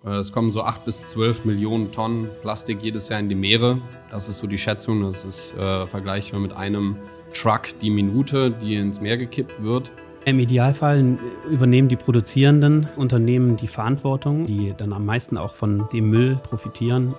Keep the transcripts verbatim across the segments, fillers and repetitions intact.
Es kommen so acht bis zwölf Millionen Tonnen Plastik jedes Jahr in die Meere. Das ist so die Schätzung. Das ist äh, vergleichbar mit einem Truck die Minute, die ins Meer gekippt wird. Im Idealfall übernehmen die produzierenden Unternehmen die Verantwortung, die dann am meisten auch von dem Müll profitieren.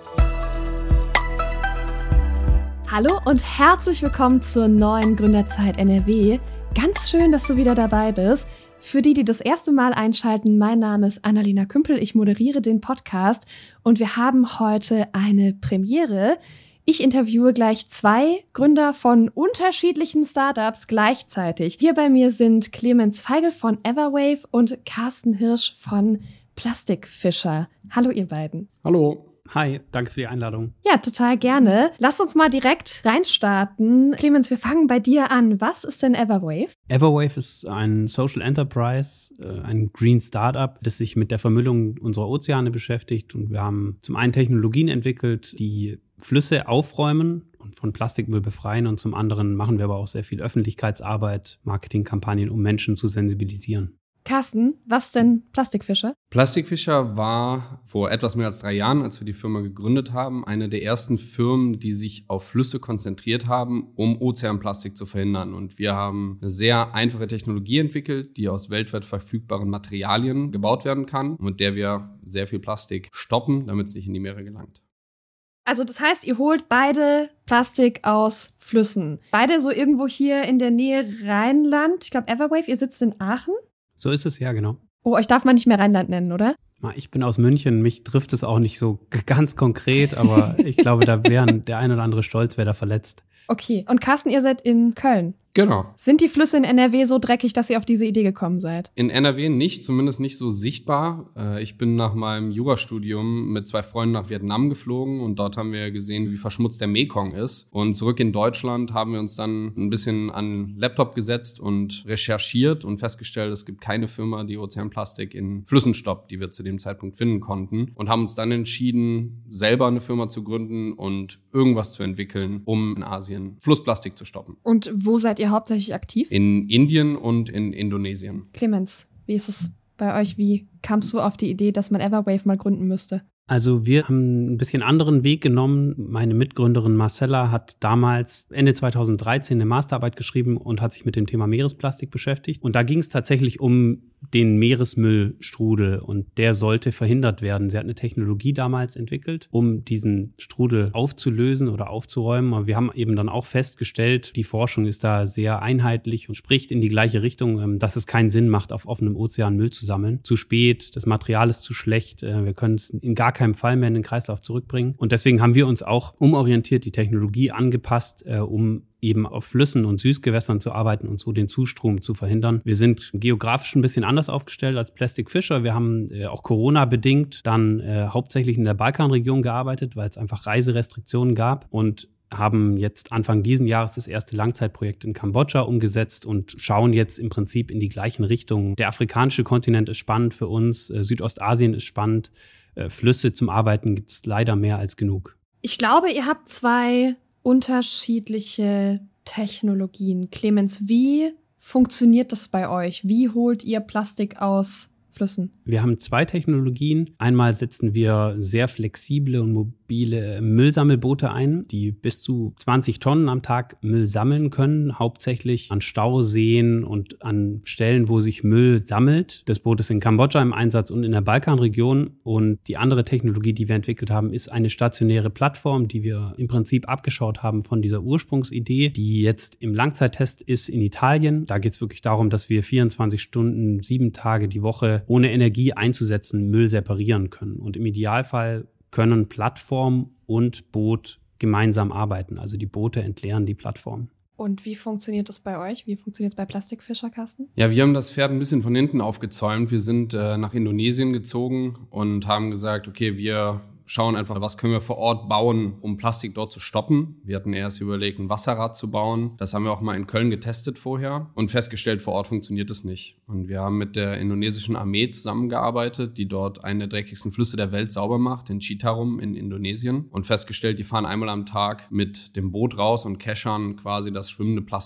Hallo und herzlich willkommen zur neuen Gründerzeit N R W. Ganz schön, dass du wieder dabei bist. Für die, die das erste Mal einschalten, mein Name ist Annalena Kümpel, ich moderiere den Podcast und wir haben heute eine Premiere. Ich interviewe gleich zwei Gründer von unterschiedlichen Startups gleichzeitig. Hier bei mir sind Clemens Feigl von Everwave und Carsten Hirsch von Plastikfischer. Hallo ihr beiden. Hallo. Hi, danke für die Einladung. Ja, total gerne. Lass uns mal direkt reinstarten. Clemens, wir fangen bei dir an. Was ist denn Everwave? Everwave ist ein Social Enterprise, ein Green Startup, das sich mit der Vermüllung unserer Ozeane beschäftigt. Und wir haben zum einen Technologien entwickelt, die Flüsse aufräumen und von Plastikmüll befreien. Und zum anderen machen wir aber auch sehr viel Öffentlichkeitsarbeit, Marketingkampagnen, um Menschen zu sensibilisieren. Carsten, was denn Plastikfischer? Plastikfischer war vor etwas mehr als drei Jahren, als wir die Firma gegründet haben, eine der ersten Firmen, die sich auf Flüsse konzentriert haben, um Ozeanplastik zu verhindern. Und wir haben eine sehr einfache Technologie entwickelt, die aus weltweit verfügbaren Materialien gebaut werden kann, mit der wir sehr viel Plastik stoppen, damit es nicht in die Meere gelangt. Also das heißt, ihr holt beide Plastik aus Flüssen. Beide so irgendwo hier in der Nähe Rheinland. Ich glaube, Everwave, ihr sitzt in Aachen. So ist es, ja, genau. Oh, euch darf man nicht mehr Rheinland nennen, oder? Ich bin aus München, mich trifft es auch nicht so ganz konkret, aber ich glaube, da wären der ein oder andere Stolz wäre da verletzt. Okay, und Carsten, ihr seid in Köln. Genau. Sind die Flüsse in N R W so dreckig, dass ihr auf diese Idee gekommen seid? In N R W nicht, zumindest nicht so sichtbar. Ich bin nach meinem Jurastudium mit zwei Freunden nach Vietnam geflogen und dort haben wir gesehen, wie verschmutzt der Mekong ist. Und zurück in Deutschland haben wir uns dann ein bisschen an den Laptop gesetzt und recherchiert und festgestellt, es gibt keine Firma, die Ozeanplastik in Flüssen stoppt, die wir zu dem Zeitpunkt finden konnten. Und haben uns dann entschieden, selber eine Firma zu gründen und irgendwas zu entwickeln, um in Asien Flussplastik zu stoppen. Und wo seid ihr hauptsächlich aktiv? In Indien und in Indonesien. Clemens, wie ist es bei euch? Wie kamst du auf die Idee, dass man Everwave mal gründen müsste? Also wir haben ein bisschen anderen Weg genommen. Meine Mitgründerin Marcella hat damals Ende zweitausenddreizehn eine Masterarbeit geschrieben und hat sich mit dem Thema Meeresplastik beschäftigt. Und da ging es tatsächlich um den Meeresmüllstrudel und der sollte verhindert werden. Sie hat eine Technologie damals entwickelt, um diesen Strudel aufzulösen oder aufzuräumen. Aber wir haben eben dann auch festgestellt, die Forschung ist da sehr einheitlich und spricht in die gleiche Richtung, dass es keinen Sinn macht, auf offenem Ozean Müll zu sammeln. Zu spät, das Material ist zu schlecht, wir können es in gar keinem Fall mehr in den Kreislauf zurückbringen. Und deswegen haben wir uns auch umorientiert, die Technologie angepasst, äh, um eben auf Flüssen und Süßgewässern zu arbeiten und so den Zustrom zu verhindern. Wir sind geografisch ein bisschen anders aufgestellt als Plastikfischer. Wir haben äh, auch Corona-bedingt dann äh, hauptsächlich in der Balkanregion gearbeitet, weil es einfach Reiserestriktionen gab und haben jetzt Anfang diesen Jahres das erste Langzeitprojekt in Kambodscha umgesetzt und schauen jetzt im Prinzip in die gleichen Richtungen. Der afrikanische Kontinent ist spannend für uns, äh, Südostasien ist spannend. Flüsse zum Arbeiten gibt es leider mehr als genug. Ich glaube, ihr habt zwei unterschiedliche Technologien. Clemens, wie funktioniert das bei euch? Wie holt ihr Plastik aus Flüssen? Wir haben zwei Technologien. Einmal setzen wir sehr flexible und mobile Müllsammelboote ein, die bis zu zwanzig Tonnen am Tag Müll sammeln können, hauptsächlich an Stauseen und an Stellen, wo sich Müll sammelt. Das Boot ist in Kambodscha im Einsatz und in der Balkanregion. Und die andere Technologie, die wir entwickelt haben, ist eine stationäre Plattform, die wir im Prinzip abgeschaut haben von dieser Ursprungsidee, die jetzt im Langzeittest ist in Italien. Da geht es wirklich darum, dass wir vierundzwanzig Stunden, sieben Tage die Woche ohne Energie einzusetzen, Müll separieren können. Und im Idealfall können Plattform und Boot gemeinsam arbeiten. Also die Boote entleeren die Plattform. Und wie funktioniert das bei euch? Wie funktioniert es bei Plastikfischer, Carsten? Ja, wir haben das Pferd ein bisschen von hinten aufgezäumt. Wir sind äh, nach Indonesien gezogen und haben gesagt, okay, wir schauen einfach, was können wir vor Ort bauen, um Plastik dort zu stoppen. Wir hatten erst überlegt, ein Wasserrad zu bauen. Das haben wir auch mal in Köln getestet vorher und festgestellt, vor Ort funktioniert es nicht. Und wir haben mit der indonesischen Armee zusammengearbeitet, die dort einen der dreckigsten Flüsse der Welt sauber macht, in Citarum in Indonesien. Und festgestellt, die fahren einmal am Tag mit dem Boot raus und keschern quasi das schwimmende Plastik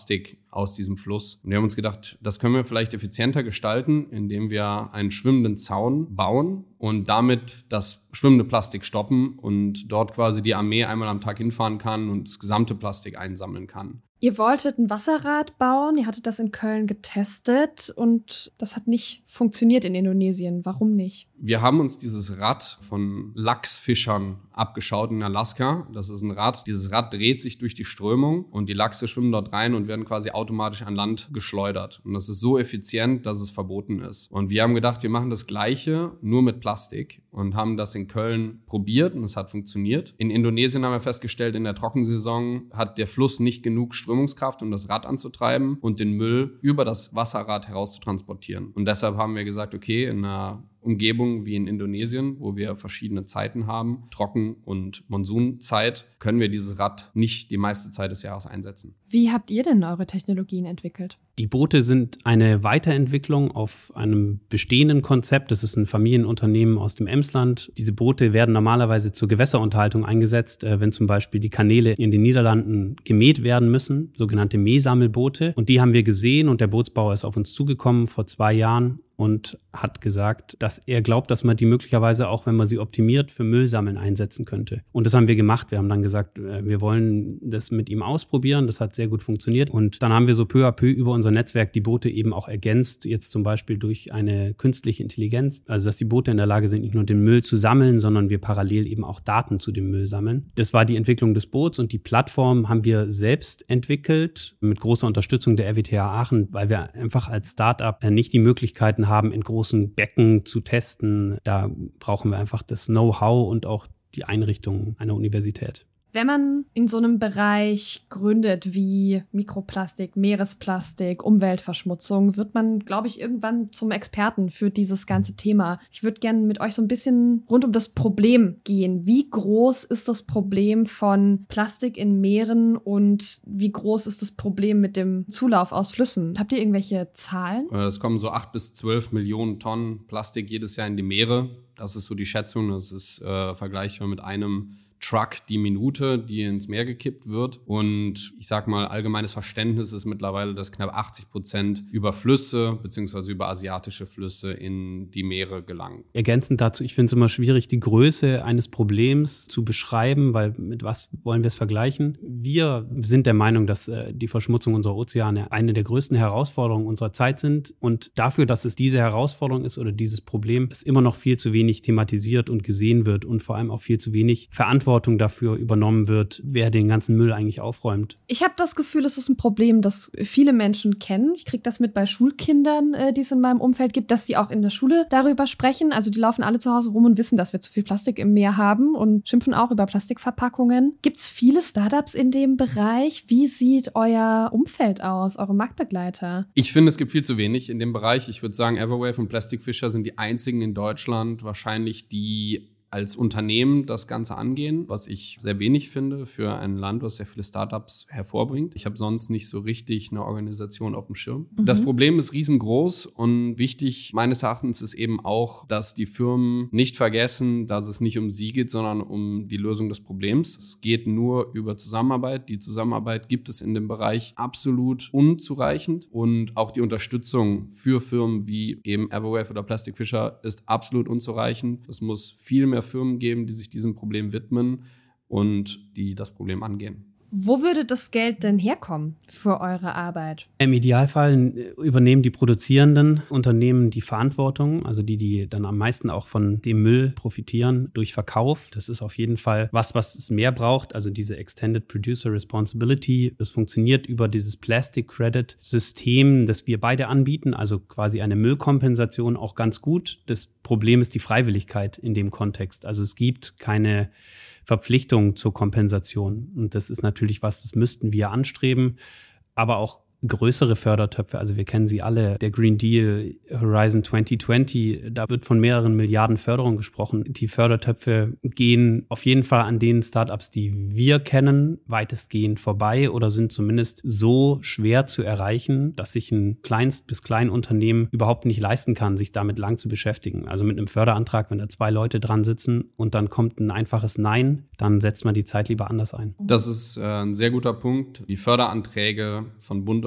aus diesem Fluss. Und wir haben uns gedacht, das können wir vielleicht effizienter gestalten, indem wir einen schwimmenden Zaun bauen und damit das schwimmende Plastik stoppen und dort quasi die Armee einmal am Tag hinfahren kann und das gesamte Plastik einsammeln kann. Ihr wolltet ein Wasserrad bauen, ihr hattet das in Köln getestet und das hat nicht funktioniert in Indonesien. Warum nicht? Wir haben uns dieses Rad von Lachsfischern abgeschaut in Alaska. Das ist ein Rad. Dieses Rad dreht sich durch die Strömung und die Lachse schwimmen dort rein und werden quasi automatisch an Land geschleudert. Und das ist so effizient, dass es verboten ist. Und wir haben gedacht, wir machen das Gleiche, nur mit Plastik und haben das in Köln probiert und es hat funktioniert. In Indonesien haben wir festgestellt, in der Trockensaison hat der Fluss nicht genug Strömungskraft, um das Rad anzutreiben und den Müll über das Wasserrad herauszutransportieren. Und deshalb haben wir gesagt, okay, in einer Umgebung wie in Indonesien, wo wir verschiedene Zeiten haben, Trocken- und Monsunzeit, können wir dieses Rad nicht die meiste Zeit des Jahres einsetzen. Wie habt ihr denn eure Technologien entwickelt? Die Boote sind eine Weiterentwicklung auf einem bestehenden Konzept. Das ist ein Familienunternehmen aus dem Emsland. Diese Boote werden normalerweise zur Gewässerunterhaltung eingesetzt, wenn zum Beispiel die Kanäle in den Niederlanden gemäht werden müssen, sogenannte Mähsammelboote. Und die haben wir gesehen und der Bootsbauer ist auf uns zugekommen vor zwei Jahren und hat gesagt, dass er glaubt, dass man die möglicherweise auch, wenn man sie optimiert, für Müllsammeln einsetzen könnte. Und das haben wir gemacht. Wir haben dann gesagt, wir wollen das mit ihm ausprobieren. Das hat sehr gut funktioniert. Und dann haben wir so peu à peu über unser Netzwerk die Boote eben auch ergänzt, jetzt zum Beispiel durch eine künstliche Intelligenz. Also, dass die Boote in der Lage sind, nicht nur den Müll zu sammeln, sondern wir parallel eben auch Daten zu dem Müll sammeln. Das war die Entwicklung des Boots und die Plattform haben wir selbst entwickelt mit großer Unterstützung der R W T H Aachen, weil wir einfach als Startup nicht die Möglichkeiten haben, in großen Becken zu testen. Da brauchen wir einfach das Know-how und auch die Einrichtung einer Universität. Wenn man in so einem Bereich gründet wie Mikroplastik, Meeresplastik, Umweltverschmutzung, wird man, glaube ich, irgendwann zum Experten für dieses ganze Thema. Ich würde gerne mit euch so ein bisschen rund um das Problem gehen. Wie groß ist das Problem von Plastik in Meeren und wie groß ist das Problem mit dem Zulauf aus Flüssen? Habt ihr irgendwelche Zahlen? Es kommen so acht bis zwölf Millionen Tonnen Plastik jedes Jahr in die Meere. Das ist so die Schätzung. Das ist äh, vergleichbar mit einem Truck die Minute, die ins Meer gekippt wird. Und ich sag mal, allgemeines Verständnis ist mittlerweile, dass knapp achtzig Prozent über Flüsse bzw. über asiatische Flüsse in die Meere gelangen. Ergänzend dazu, ich finde es immer schwierig, die Größe eines Problems zu beschreiben, weil mit was wollen wir es vergleichen? Wir sind der Meinung, dass äh, die Verschmutzung unserer Ozeane eine der größten Herausforderungen unserer Zeit sind. Und dafür, dass es diese Herausforderung ist oder dieses Problem, ist immer noch viel zu wenig thematisiert und gesehen wird und vor allem auch viel zu wenig Verantwortung dafür übernommen wird, wer den ganzen Müll eigentlich aufräumt. Ich habe das Gefühl, es ist ein Problem, das viele Menschen kennen. Ich kriege das mit bei Schulkindern, äh, die es in meinem Umfeld gibt, dass die auch in der Schule darüber sprechen. Also die laufen alle zu Hause rum und wissen, dass wir zu viel Plastik im Meer haben und schimpfen auch über Plastikverpackungen. Gibt es viele Startups in dem Bereich? Wie sieht euer Umfeld aus, eure Marktbegleiter? Ich finde, es gibt viel zu wenig in dem Bereich. Ich würde sagen, Everwave und Plastic Fisher sind die einzigen in Deutschland, wahrscheinlich die als Unternehmen das Ganze angehen, was ich sehr wenig finde für ein Land, was sehr viele Startups hervorbringt. Ich habe sonst nicht so richtig eine Organisation auf dem Schirm. Mhm. Das Problem ist riesengroß und wichtig meines Erachtens ist eben auch, dass die Firmen nicht vergessen, dass es nicht um sie geht, sondern um die Lösung des Problems. Es geht nur über Zusammenarbeit. Die Zusammenarbeit gibt es in dem Bereich absolut unzureichend und auch die Unterstützung für Firmen wie eben Everwave oder Plastic Fisher ist absolut unzureichend. Es muss viel mehr Firmen geben, die sich diesem Problem widmen und die das Problem angehen. Wo würde das Geld denn herkommen für eure Arbeit? Im Idealfall übernehmen die produzierenden Unternehmen die Verantwortung, also die, die dann am meisten auch von dem Müll profitieren durch Verkauf. Das ist auf jeden Fall was, was es mehr braucht, also diese Extended Producer Responsibility. Das funktioniert über dieses Plastic Credit System, das wir beide anbieten, also quasi eine Müllkompensation auch ganz gut. Das Problem ist die Freiwilligkeit in dem Kontext. Also es gibt keine Verpflichtung zur Kompensation. Und das ist natürlich was, das müssten wir anstreben, aber auch größere Fördertöpfe, also wir kennen sie alle, der Green Deal, Horizon zwanzig zwanzig, da wird von mehreren Milliarden Förderung gesprochen. Die Fördertöpfe gehen auf jeden Fall an den Startups, die wir kennen, weitestgehend vorbei oder sind zumindest so schwer zu erreichen, dass sich ein Kleinst- bis Kleinunternehmen überhaupt nicht leisten kann, sich damit lang zu beschäftigen. Also mit einem Förderantrag, wenn da zwei Leute dran sitzen und dann kommt ein einfaches Nein, dann setzt man die Zeit lieber anders ein. Das ist äh, ein sehr guter Punkt. Die Förderanträge von Bund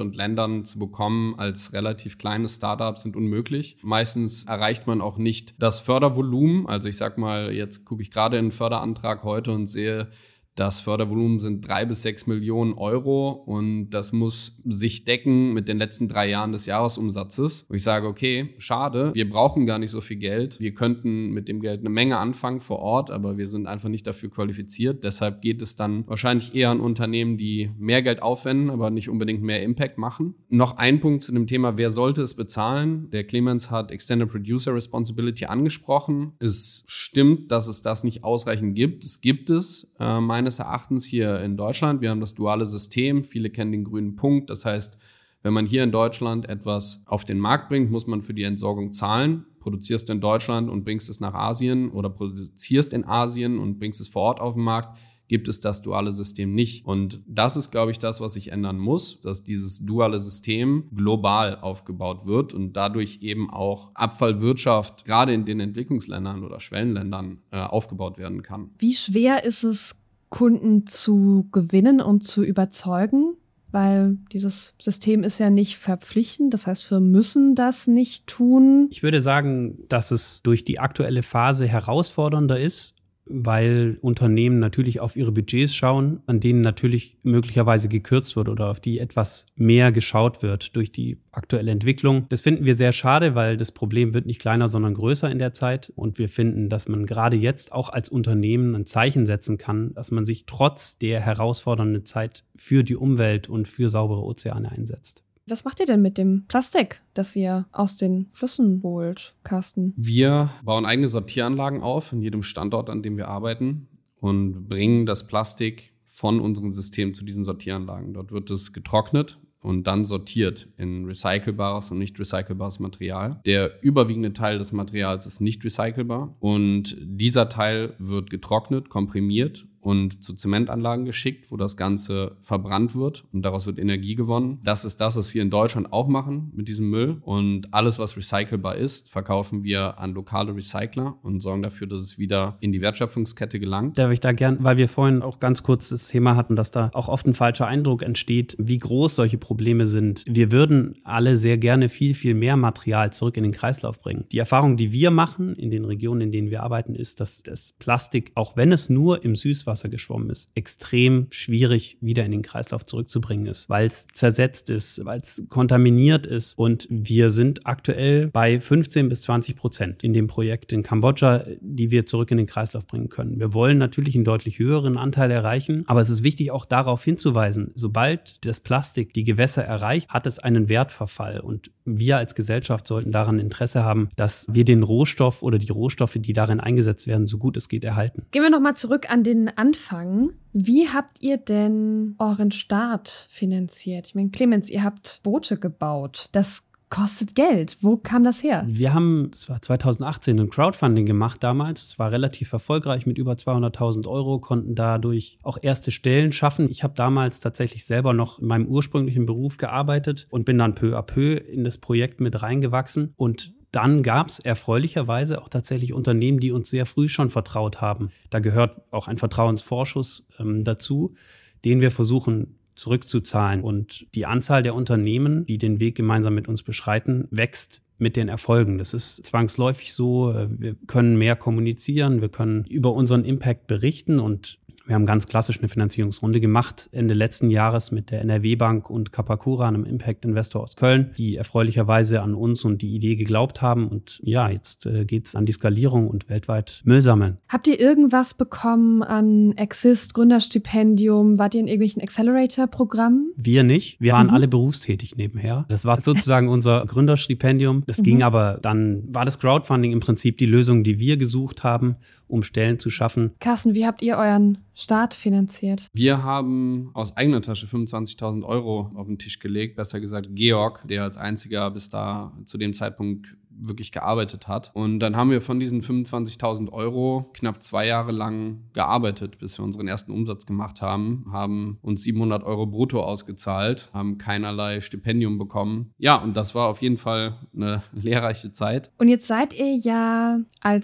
und Ländern zu bekommen als relativ kleines Startup sind unmöglich. Meistens erreicht man auch nicht das Fördervolumen. Also ich sag mal, jetzt gucke ich gerade in einen Förderantrag heute und sehe, das Fördervolumen sind drei bis sechs Millionen Euro und das muss sich decken mit den letzten drei Jahren des Jahresumsatzes. Und ich sage, okay, schade, wir brauchen gar nicht so viel Geld. Wir könnten mit dem Geld eine Menge anfangen vor Ort, aber wir sind einfach nicht dafür qualifiziert. Deshalb geht es dann wahrscheinlich eher an Unternehmen, die mehr Geld aufwenden, aber nicht unbedingt mehr Impact machen. Noch ein Punkt zu dem Thema, wer sollte es bezahlen? Der Clemens hat Extended Producer Responsibility angesprochen. Es stimmt, dass es das nicht ausreichend gibt. Es gibt es, äh, meines Erachtens hier in Deutschland. Wir haben das duale System. Viele kennen den grünen Punkt. Das heißt, wenn man hier in Deutschland etwas auf den Markt bringt, muss man für die Entsorgung zahlen. Produzierst du in Deutschland und bringst es nach Asien oder produzierst in Asien und bringst es vor Ort auf den Markt, gibt es das duale System nicht. Und das ist, glaube ich, das, was sich ändern muss, dass dieses duale System global aufgebaut wird und dadurch eben auch Abfallwirtschaft gerade in den Entwicklungsländern oder Schwellenländern äh, aufgebaut werden kann. Wie schwer ist es, Kunden zu gewinnen und zu überzeugen? Weil dieses System ist ja nicht verpflichtend. Das heißt, wir müssen das nicht tun. Ich würde sagen, dass es durch die aktuelle Phase herausfordernder ist, weil Unternehmen natürlich auf ihre Budgets schauen, an denen natürlich möglicherweise gekürzt wird oder auf die etwas mehr geschaut wird durch die aktuelle Entwicklung. Das finden wir sehr schade, weil das Problem wird nicht kleiner, sondern größer in der Zeit. Und wir finden, dass man gerade jetzt auch als Unternehmen ein Zeichen setzen kann, dass man sich trotz der herausfordernden Zeit für die Umwelt und für saubere Ozeane einsetzt. Was macht ihr denn mit dem Plastik, das ihr aus den Flüssen holt, Carsten? Wir bauen eigene Sortieranlagen auf in jedem Standort, an dem wir arbeiten und bringen das Plastik von unserem System zu diesen Sortieranlagen. Dort wird es getrocknet und dann sortiert in recycelbares und nicht recycelbares Material. Der überwiegende Teil des Materials ist nicht recycelbar und dieser Teil wird getrocknet, komprimiert und zu Zementanlagen geschickt, wo das Ganze verbrannt wird und daraus wird Energie gewonnen. Das ist das, was wir in Deutschland auch machen mit diesem Müll. Und alles, was recycelbar ist, verkaufen wir an lokale Recycler und sorgen dafür, dass es wieder in die Wertschöpfungskette gelangt. Darf ich da gern, weil wir vorhin auch ganz kurz das Thema hatten, dass da auch oft ein falscher Eindruck entsteht, wie groß solche Probleme sind. Wir würden alle sehr gerne viel, viel mehr Material zurück in den Kreislauf bringen. Die Erfahrung, die wir machen in den Regionen, in denen wir arbeiten, ist, dass das Plastik, auch wenn es nur im Süßwasser Wasser geschwommen ist, extrem schwierig wieder in den Kreislauf zurückzubringen ist, weil es zersetzt ist, weil es kontaminiert ist. Und wir sind aktuell bei fünfzehn bis zwanzig Prozent in dem Projekt in Kambodscha, die wir zurück in den Kreislauf bringen können. Wir wollen natürlich einen deutlich höheren Anteil erreichen, aber es ist wichtig, auch darauf hinzuweisen, sobald das Plastik die Gewässer erreicht, hat es einen Wertverfall. Und wir als Gesellschaft sollten daran Interesse haben, dass wir den Rohstoff oder die Rohstoffe, die darin eingesetzt werden, so gut es geht, erhalten. Gehen wir nochmal zurück an den Anfang. Wie habt ihr denn euren Start finanziert? Ich meine, Clemens, ihr habt Boote gebaut. Das kostet Geld. Wo kam das her? Wir haben, das war zwanzig achtzehn, ein Crowdfunding gemacht damals. Es war relativ erfolgreich mit über zweihunderttausend Euro, konnten dadurch auch erste Stellen schaffen. Ich habe damals tatsächlich selber noch in meinem ursprünglichen Beruf gearbeitet und bin dann peu à peu in das Projekt mit reingewachsen. Und dann gab es erfreulicherweise auch tatsächlich Unternehmen, die uns sehr früh schon vertraut haben. Da gehört auch ein Vertrauensvorschuss ähm, dazu, den wir versuchen zurückzuzahlen. Und die Anzahl der Unternehmen, die den Weg gemeinsam mit uns beschreiten, wächst mit den Erfolgen. Das ist zwangsläufig so. Wir können mehr kommunizieren, wir können über unseren Impact berichten und wir haben ganz klassisch eine Finanzierungsrunde gemacht Ende letzten Jahres mit der N R W Bank und Capacura, einem Impact-Investor aus Köln, die erfreulicherweise an uns und die Idee geglaubt haben. Und ja, jetzt äh, geht's an die Skalierung und weltweit Müll sammeln. Habt ihr irgendwas bekommen an Exist, Gründerstipendium? Wart ihr in irgendwelchen Accelerator-Programmen? Wir nicht. Wir waren Mhm. alle berufstätig nebenher. Das war sozusagen unser Gründerstipendium. Das Mhm. ging aber, dann war das Crowdfunding im Prinzip die Lösung, die wir gesucht haben, um Stellen zu schaffen. Carsten, wie habt ihr euren Start finanziert? Wir haben aus eigener Tasche fünfundzwanzigtausend Euro auf den Tisch gelegt. Besser gesagt Georg, der als einziger bis da zu dem Zeitpunkt wirklich gearbeitet hat. Und dann haben wir von diesen fünfundzwanzigtausend Euro knapp zwei Jahre lang gearbeitet, bis wir unseren ersten Umsatz gemacht haben, haben uns siebenhundert Euro brutto ausgezahlt, haben keinerlei Stipendium bekommen. Ja, und das war auf jeden Fall eine lehrreiche Zeit. Und jetzt seid ihr ja als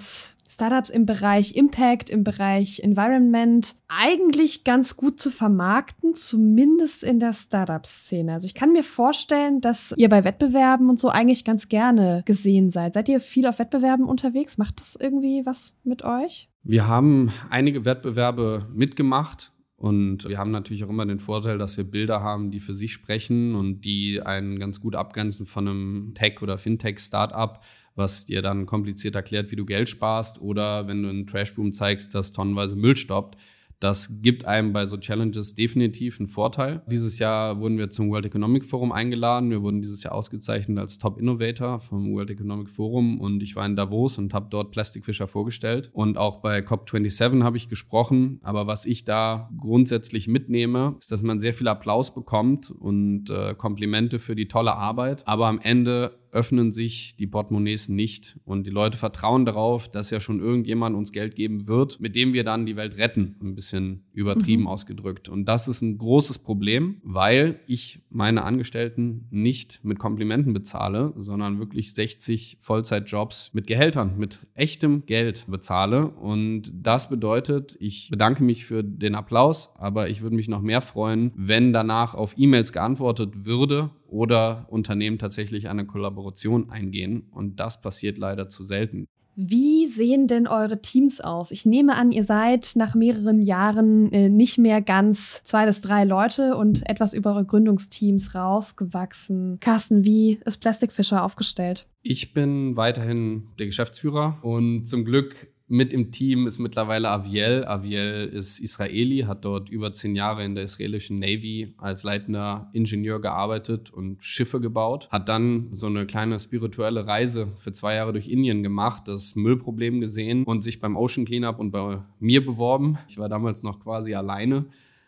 Startups im Bereich Impact, im Bereich Environment eigentlich ganz gut zu vermarkten, zumindest in der Startup-Szene. Also ich kann mir vorstellen, dass ihr bei Wettbewerben und so eigentlich ganz gerne gesehen seid. Seid ihr viel auf Wettbewerben unterwegs? Macht das irgendwie was mit euch? Wir haben einige Wettbewerbe mitgemacht. Und wir haben natürlich auch immer den Vorteil, dass wir Bilder haben, die für sich sprechen und die einen ganz gut abgrenzen von einem Tech- oder Fintech-Startup, was dir dann kompliziert erklärt, wie du Geld sparst, oder wenn du einen Trashboom zeigst, dass tonnenweise Müll stoppt. Das gibt einem bei so Challenges definitiv einen Vorteil. Dieses Jahr wurden wir zum World Economic Forum eingeladen. Wir wurden dieses Jahr ausgezeichnet als Top Innovator vom World Economic Forum und ich war in Davos und habe dort Plastic Fisher vorgestellt. Und auch bei C O P siebenundzwanzig habe ich gesprochen. Aber was ich da grundsätzlich mitnehme, ist, dass man sehr viel Applaus bekommt und äh, Komplimente für die tolle Arbeit. Aber am Ende öffnen sich die Portemonnaies nicht und die Leute vertrauen darauf, dass ja schon irgendjemand uns Geld geben wird, mit dem wir dann die Welt retten. Ein bisschen übertrieben mhm. ausgedrückt. Und das ist ein großes Problem, weil ich meine Angestellten nicht mit Komplimenten bezahle, sondern wirklich sechzig Vollzeitjobs mit Gehältern, mit echtem Geld bezahle. Und das bedeutet, ich bedanke mich für den Applaus, aber ich würde mich noch mehr freuen, wenn danach auf E-Mails geantwortet würde oder Unternehmen tatsächlich eine Kollaboration eingehen. Und das passiert leider zu selten. Wie sehen denn eure Teams aus? Ich nehme an, ihr seid nach mehreren Jahren äh, nicht mehr ganz zwei bis drei Leute und etwas über eure Gründungsteams rausgewachsen. Carsten, wie ist Plastic Fisher aufgestellt? Ich bin weiterhin der Geschäftsführer und zum Glück mit im Team ist mittlerweile Aviel. Aviel ist Israeli, hat dort über zehn Jahre in der israelischen Navy als leitender Ingenieur gearbeitet und Schiffe gebaut. Hat dann so eine kleine spirituelle Reise für zwei Jahre durch Indien gemacht, das Müllproblem gesehen und sich beim Ocean Cleanup und bei mir beworben. Ich war damals noch quasi alleine.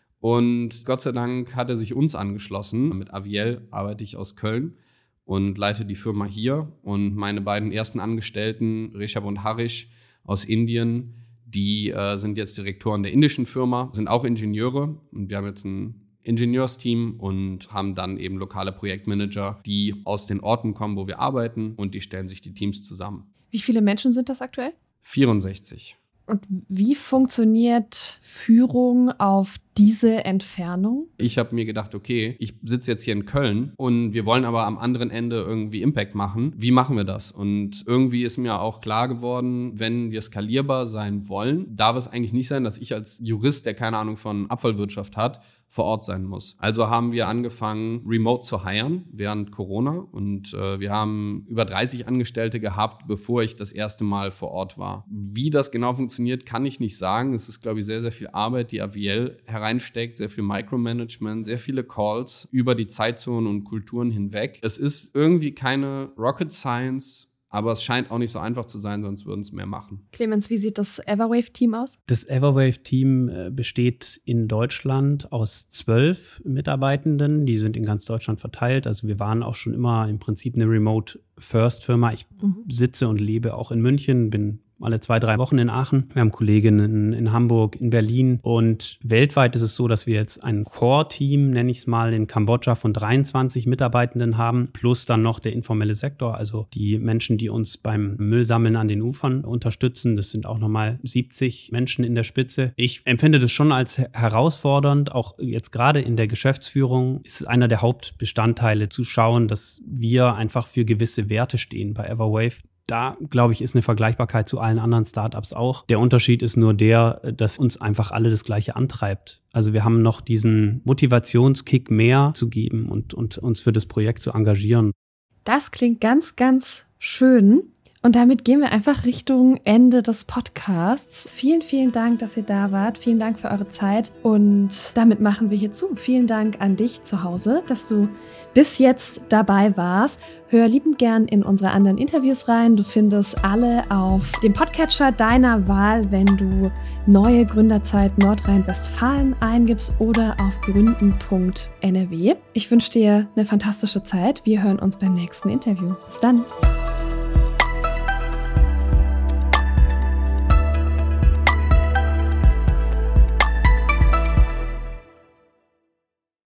Und Gott sei Dank hat er sich uns angeschlossen. Mit Aviel arbeite ich aus Köln und leite die Firma hier. Und meine beiden ersten Angestellten, Rishabh und Harish, aus Indien, die äh, sind jetzt Direktoren der indischen Firma, sind auch Ingenieure und wir haben jetzt ein Ingenieursteam und haben dann eben lokale Projektmanager, die aus den Orten kommen, wo wir arbeiten und die stellen sich die Teams zusammen. Wie viele Menschen sind das aktuell? vierundsechzig. Und wie funktioniert Führung auf diese Entfernung? Ich habe mir gedacht, okay, ich sitze jetzt hier in Köln und wir wollen aber am anderen Ende irgendwie Impact machen. Wie machen wir das? Und irgendwie ist mir auch klar geworden, wenn wir skalierbar sein wollen, darf es eigentlich nicht sein, dass ich als Jurist, der keine Ahnung von Abfallwirtschaft hat, vor Ort sein muss. Also haben wir angefangen, remote zu hiren während Corona und äh, wir haben über dreißig Angestellte gehabt, bevor ich das erste Mal vor Ort war. Wie das genau funktioniert, kann ich nicht sagen. Es ist, glaube ich, sehr, sehr viel Arbeit, die Aviel hereinsteckt, sehr viel Micromanagement, sehr viele Calls über die Zeitzonen und Kulturen hinweg. Es ist irgendwie keine Rocket Science, aber es scheint auch nicht so einfach zu sein, sonst würden es mehr machen. Clemens, wie sieht das Everwave-Team aus? Das Everwave-Team besteht in Deutschland aus zwölf Mitarbeitenden. Die sind in ganz Deutschland verteilt. Also wir waren auch schon immer im Prinzip eine Remote-First-Firma. Ich mhm. sitze und lebe auch in München, bin alle zwei, drei Wochen in Aachen. Wir haben Kolleginnen in Hamburg, in Berlin. Und weltweit ist es so, dass wir jetzt ein Core-Team, nenne ich es mal, in Kambodscha von dreiundzwanzig Mitarbeitenden haben, plus dann noch der informelle Sektor, also die Menschen, die uns beim Müllsammeln an den Ufern unterstützen. Das sind auch nochmal siebzig Menschen in der Spitze. Ich empfinde das schon als herausfordernd. Auch jetzt gerade in der Geschäftsführung ist es einer der Hauptbestandteile, zu schauen, dass wir einfach für gewisse Werte stehen bei Everwave. Da, glaube ich, ist eine Vergleichbarkeit zu allen anderen Startups auch. Der Unterschied ist nur der, dass uns einfach alle das Gleiche antreibt. Also wir haben noch diesen Motivationskick mehr zu geben und, und uns für das Projekt zu engagieren. Das klingt ganz, ganz schön. Und damit gehen wir einfach Richtung Ende des Podcasts. Vielen, vielen Dank, dass ihr da wart. Vielen Dank für eure Zeit. Und damit machen wir hier zu. Vielen Dank an dich zu Hause, dass du bis jetzt dabei warst. Hör liebend gern in unsere anderen Interviews rein. Du findest alle auf dem Podcatcher deiner Wahl, wenn du neue Gründerzeit Nordrhein-Westfalen eingibst oder auf gründen punkt n r w. Ich wünsche dir eine fantastische Zeit. Wir hören uns beim nächsten Interview. Bis dann.